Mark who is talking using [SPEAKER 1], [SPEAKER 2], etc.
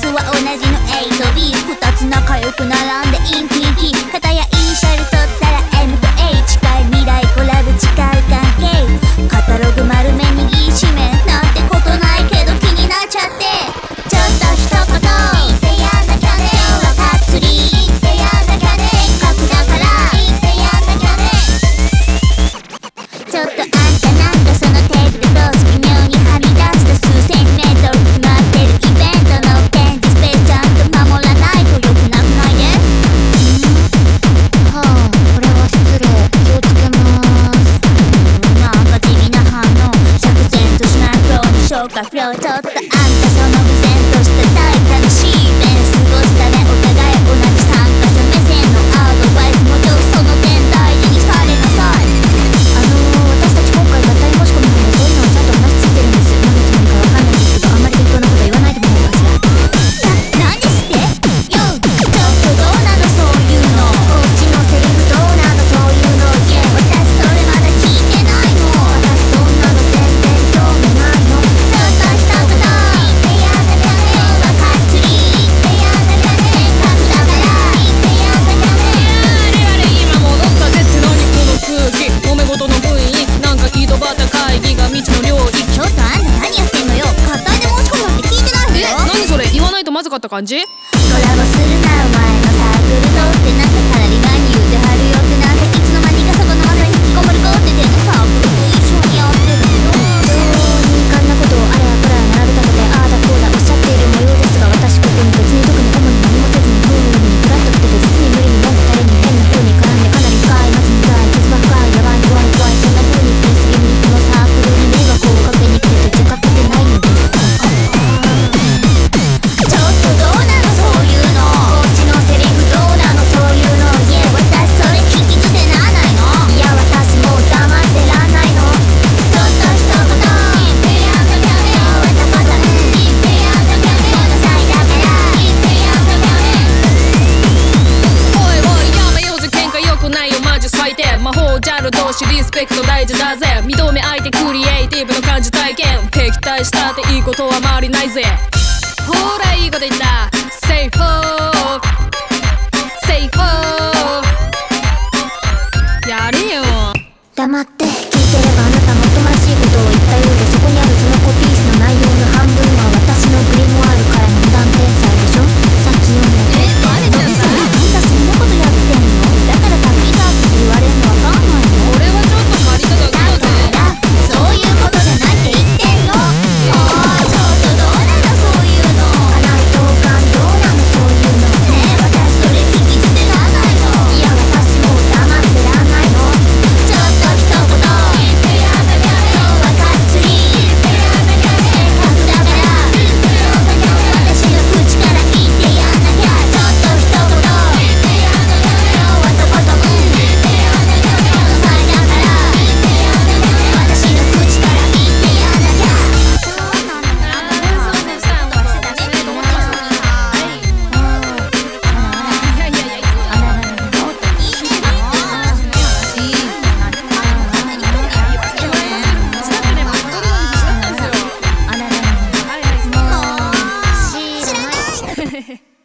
[SPEAKER 1] スは同じの A と B、 2つ仲良く並んでインフィニティ、片やイニシャル取ったら M と A、 近い未来コラボ誓う関係、カタログ丸め握りしめなんてことないけど気になっちゃって、ちょっと一言言ってやんなきゃね、今日はがっつり言ってやんなきゃね、せっかくだから言ってやんなきゃね。ちょっとあんたなんかそのテープでロース微妙にはみ出した数千メートル決まってるイベントの展示スペースちゃんと守らないとよくなくないで。はあ、これは失礼、気をつけます。なんか地味な反応、釈然としないフローに消化不良、ちょっとあんたその不然としたタイプ楽しいイベント過ごしたね、お互い同じ参加者目線のアドバイスも上その点大事にされなさい。私たち今回合体申し込みなんでそういうのはちゃんと話ついてるんです。何のつもりかわかんないんですけど、あんまり適当なこと言わないでもらえますか。何してよ、ちょっとどうなのそういうの、こっちのセリフどうなのそういうの、いや私それまだ聞いてないの、私そんなの全然興味ないの、ちょっと一言言ってやんなきゃね、今日はがっつり言ってやんなきゃね、せっかくだから言ってやんなきゃね。
[SPEAKER 2] あれ今戻ったぜって何この空気、揉め事の雰囲気、なんか井戸端会議が未知の領域。
[SPEAKER 1] ちょっとあんた何やってんのよ、合体で申し込むなんて聞いてないのよ。
[SPEAKER 2] 何それ、言わないとまずかった感じ。
[SPEAKER 1] コラボするなお前のサークルとってなんかたらり前に言うてはるよってなんかいつの間にかそこの技に引きこもりこっててのサークルと一緒にやってるけど、そうにかんなことをあれやこれや並べ立ててああだこうだおっしゃっている模様ですが、私個人別に特に主に何もせずにフームにフラッと来てて実に無理に文句たれに変な風に絡んでかなり深いまずに深い傷が深いやばい怖い怖い、そんな風に言ってすぎにこのサークルに迷惑をかけに来てて自覚ってないのですか。ちょっとどうなのそういうの、こっちのセリフどうなのそういうの、いや私それ聞き捨てならないの、いや私もう黙ってらんないの、ちょっと一言言ってやんなきゃね、終えたこと言ってやんなきゃね、この際だから言ってやんなきゃね。
[SPEAKER 2] おいおいやめようぜ喧嘩よくないよマジ最低、魔法ジャル同士リスペクト大事だぜ、認め相手クリエイティブの感じ体験、敵対したっていいことは周りないぜ、ほらいいこと言った、Say ho Say ho やれよ。
[SPEAKER 1] 黙って聞いてればあなたもっともらしいことを言ったようで、そこにあるそのコピー紙の内容の半分は私のグリモワールからの無断転載でしょ、さっき読んだ
[SPEAKER 2] バレてるさ、
[SPEAKER 1] あんたそんなことやってんの、だからタッピーだって言われるのわかんないの、
[SPEAKER 2] 俺はちょっと借りただけだぜ。
[SPEAKER 1] だからそういうことじゃないって言ってんの、もうちょっとどうなのそういうの、あないと感どうなのそういうの、ねえ私それ聞き捨てならないの、いや私もう黙ってらんないの、ちょっと一言言ってやんなきゃね、今日はがっつり言ってやんなきゃね、せっかくだから言ってやんなきゃね、私の口から言ってやんなきゃ、ちょっと一言言ってやんなきゃね、今日はとことん言ってやんなきゃね、この際だから言ってやんなきゃね、私の口から言ってやんなきゃ。そうなんだ。知らない。